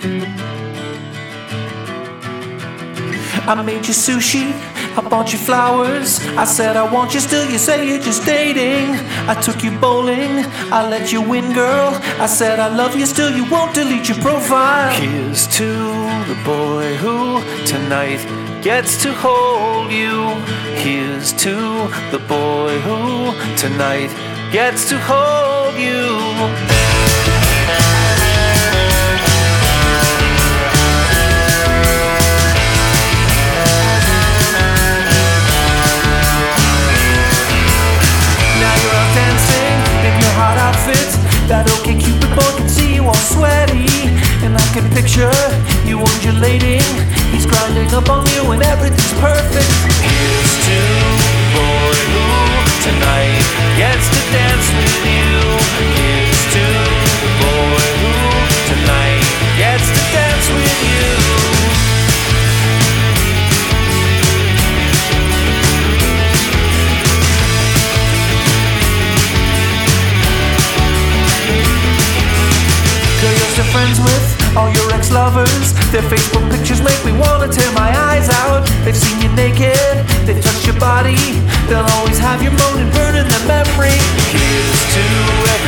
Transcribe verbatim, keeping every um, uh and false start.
I made you sushi, I bought you flowers. I said I want you still, you say you're just dating. I took you bowling, I let you win, girl. I said I love you still, you won't delete your profile. Here's to the boy who tonight gets to hold you. Here's to the boy who tonight gets to hold you. Hot outfit, that okay Cupid boy can see you all sweaty. And I can picture you undulating. He's grinding up on you and everything's perfect. Here's to the boy who tonight gets to dance with you. Here's to the boy who tonight gets to dance with you. You're friends with all your ex-lovers. Their Facebook pictures make me wanna tear my eyes out. They've seen you naked, they've touched your body. They'll always have your moan and burn in their memory. Here's to